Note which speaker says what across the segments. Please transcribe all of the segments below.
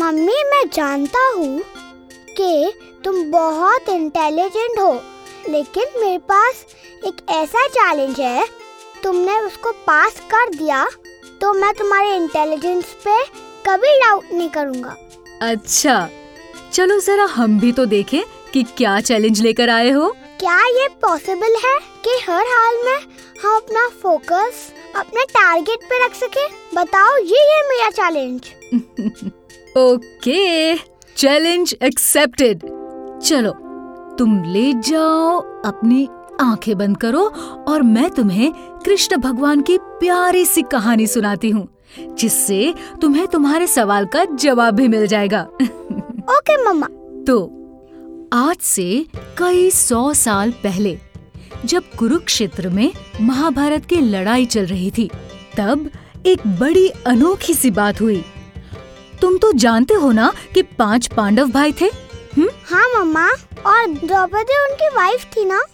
Speaker 1: Mummy, मैं जानता हूँ कि तुम बहुत इंटेलिजेंट हो, लेकिन मेरे पास एक ऐसा चैलेंज है, तुमने उसको पास कर दिया तो मैं तुम्हारे इंटेलिजेंस पे कभी डाउट नहीं करूँगा।
Speaker 2: अच्छा, चलो जरा हम भी तो देखें कि क्या चैलेंज लेकर आए हो।
Speaker 1: क्या ये पॉसिबल है कि हर हाल में हम अपना फोकस अपने टारगेट पे रख सके? बताओ, ये है मेरा चैलेंज।
Speaker 2: Okay, challenge accepted. चलो तुम ले जाओ, अपनी आंखें बंद करो और मैं तुम्हें कृष्ण भगवान की प्यारी सी कहानी सुनाती हूँ, जिससे तुम्हें तुम्हारे सवाल का जवाब भी मिल जाएगा।
Speaker 1: Okay mamma.
Speaker 2: तो आज से कई 100 साल पहले जब कुरुक्षेत्र में महाभारत की लड़ाई चल रही थी, तब एक बड़ी अनोखी सी बात हुई। तुम तो जानते हो ना कि 5 पांडव भाई थे।
Speaker 1: हाँ मम्मा, और द्रौपदी उनकी वाइफ थी ना?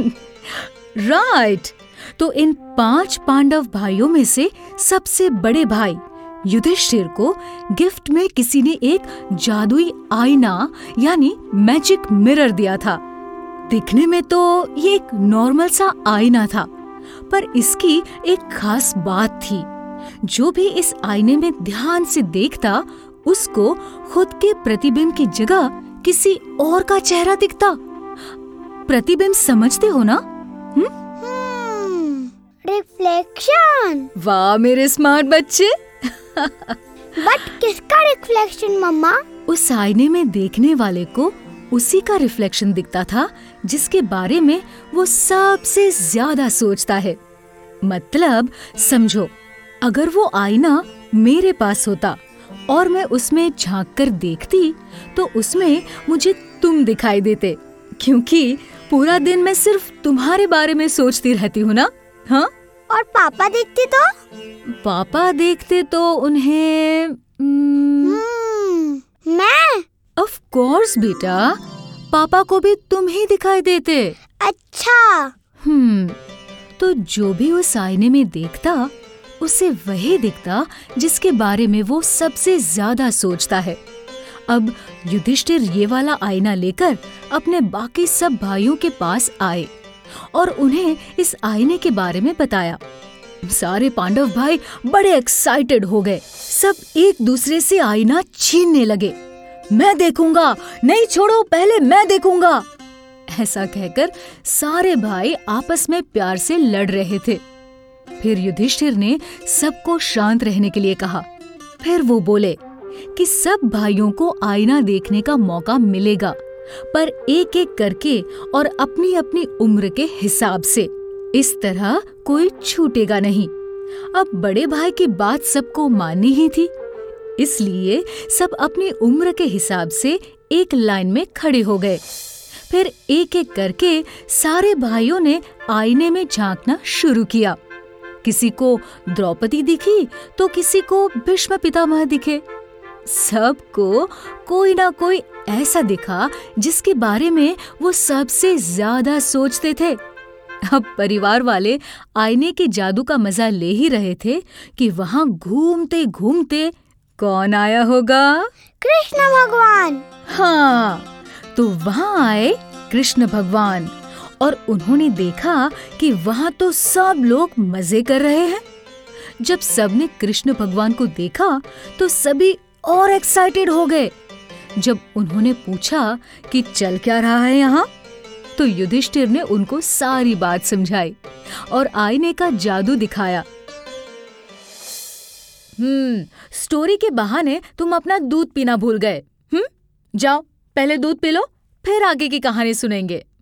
Speaker 2: राइट। तो इन 5 पांडव भाइयों में से सबसे बड़े भाई युधिष्ठिर को गिफ्ट में किसी ने एक जादुई आईना यानी मैजिक मिरर दिया था। दिखने में तो ये एक नॉर्मल सा आईना था, पर इसकी एक खास बात थी। जो भी इस आईने में ध्यान से देखता, उसको खुद के प्रतिबिंब की जगह किसी और का चेहरा दिखता। प्रतिबिंब समझते हो ना?
Speaker 1: रिफ्लेक्शन।
Speaker 2: वाह मेरे स्मार्ट बच्चे।
Speaker 1: बट किसका रिफ्लेक्शन मम्मा?
Speaker 2: उस आईने में देखने वाले को उसी का रिफ्लेक्शन दिखता था जिसके बारे में वो सबसे ज्यादा सोचता है। मतलब समझो, अगर वो आईना मेरे पास होता और मैं उसमें झांक कर देखती, तो उसमें मुझे तुम दिखाई देते, क्योंकि पूरा दिन मैं सिर्फ तुम्हारे बारे में सोचती रहती हूँ ना। हाँ,
Speaker 1: और पापा देखते तो?
Speaker 2: पापा देखते तो उन्हें
Speaker 1: मैं?
Speaker 2: ऑफ कोर्स बेटा, पापा को भी तुम ही दिखाई देते।
Speaker 1: अच्छा।
Speaker 2: तो जो भी उस आईने में देखता, उसे वही दिखता जिसके बारे में वो सबसे ज्यादा सोचता है। अब युधिष्ठिर ये वाला आईना लेकर अपने बाकी सब भाइयों के पास आए और उन्हें इस आईने के बारे में बताया। सारे पांडव भाई बड़े एक्साइटेड हो गए। सब एक दूसरे से आईना छीनने लगे। मैं देखूंगा, नहीं छोड़ो, पहले मैं देखूंगा, ऐसा कहकर सारे भाई आपस में प्यार से लड़ रहे थे। फिर युधिष्ठिर ने सबको शांत रहने के लिए कहा। फिर वो बोले कि सब भाइयों को आईना देखने का मौका मिलेगा, पर एक एक करके और अपनी अपनी उम्र के हिसाब से। इस तरह कोई छूटेगा नहीं। अब बड़े भाई की बात सबको माननी ही थी, इसलिए सब अपनी उम्र के हिसाब से एक लाइन में खड़े हो गए। फिर एक एक करके सारे भाइयों ने आईने में झांकना शुरू किया। किसी को द्रौपदी दिखी तो किसी को भीष्म पितामह दिखे। सबको कोई ना कोई ऐसा दिखा जिसके बारे में वो सबसे ज्यादा सोचते थे। अब परिवार वाले आईने के जादू का मजा ले ही रहे थे कि वहाँ घूमते घूमते कौन आया होगा?
Speaker 1: कृष्ण भगवान।
Speaker 2: हाँ, तो वहाँ आए कृष्ण भगवान और उन्होंने देखा कि वहाँ तो सब लोग मजे कर रहे हैं। जब सबने कृष्ण भगवान को देखा तो सभी और एक्साइटेड हो गए। जब उन्होंने पूछा कि चल क्या रहा है यहाँ, तो युधिष्ठिर ने उनको सारी बात समझाई और आईने का जादू दिखाया। स्टोरी के बहाने तुम अपना दूध पीना भूल गए। जाओ पहले दूध पी लो, फिर आगे की कहानी सुनेंगे।